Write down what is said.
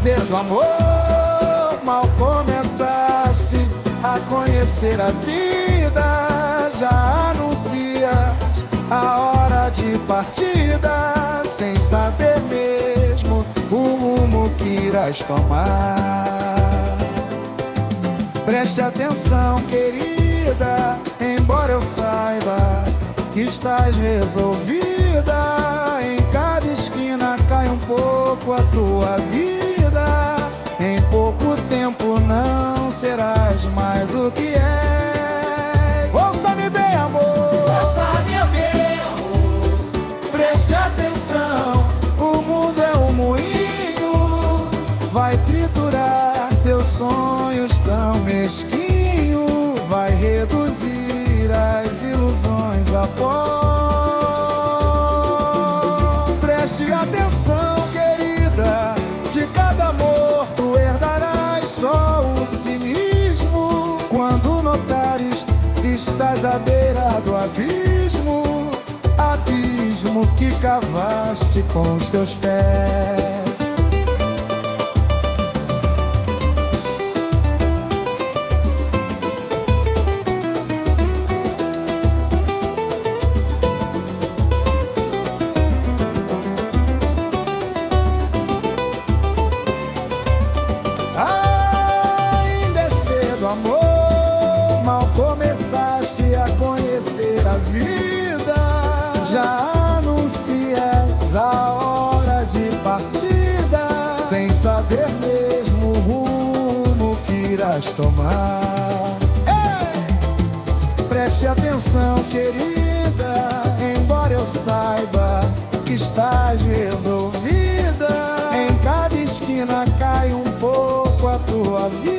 do amor, mal começaste a conhecer a vida, já anuncias a hora de partida, sem saber mesmo o rumo que irás tomar. Preste atenção, querida, embora eu saiba que estás resolvida, em cada esquina cai um pouco a tua vida. Em pouco tempo não serás mais o que és. Ouça-me bem, amor, ouça-me bem, amor. Preste atenção, o mundo é um moinho, vai triturar teus sonhos tão mesquinho, vai reduzir as ilusões a pó. Preste atenção, querida, de cada amor tu herdarás só o cinismo. Quando notares que estás à beira do abismo, abismo que cavaste com os teus pés. Amor, mal começaste a conhecer a vida, já anuncias a hora de partida, sem saber mesmo o rumo que irás tomar. Ei! Preste atenção, querida, embora eu saiba que estás resolvida, em cada esquina cai um pouco a tua vida.